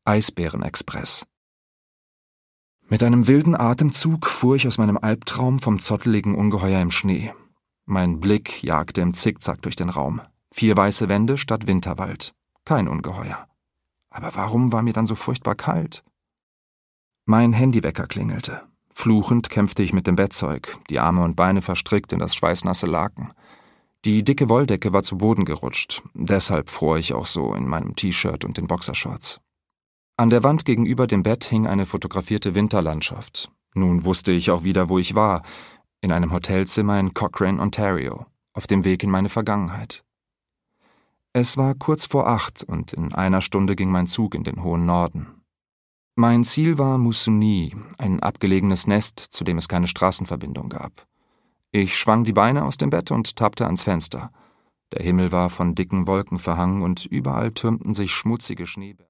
Eisbärenexpress. Mit einem wilden Atemzug fuhr ich aus meinem Albtraum vom zotteligen Ungeheuer im Schnee. Mein Blick jagte im Zickzack durch den Raum. 4 weiße Wände statt Winterwald. Kein Ungeheuer. Aber warum war mir dann so furchtbar kalt? Mein Handywecker klingelte. Fluchend kämpfte ich mit dem Bettzeug, die Arme und Beine verstrickt in das schweißnasse Laken. Die dicke Wolldecke war zu Boden gerutscht, deshalb fror ich auch so in meinem T-Shirt und den Boxershorts. An der Wand gegenüber dem Bett hing eine fotografierte Winterlandschaft. Nun wusste ich auch wieder, wo ich war, in einem Hotelzimmer in Cochrane, Ontario, auf dem Weg in meine Vergangenheit. Es war kurz vor 8 und in einer Stunde ging mein Zug in den hohen Norden. Mein Ziel war Moosonee, ein abgelegenes Nest, zu dem es keine Straßenverbindung gab. Ich schwang die Beine aus dem Bett und tappte ans Fenster. Der Himmel war von dicken Wolken verhangen und überall türmten sich schmutzige Schneeberge.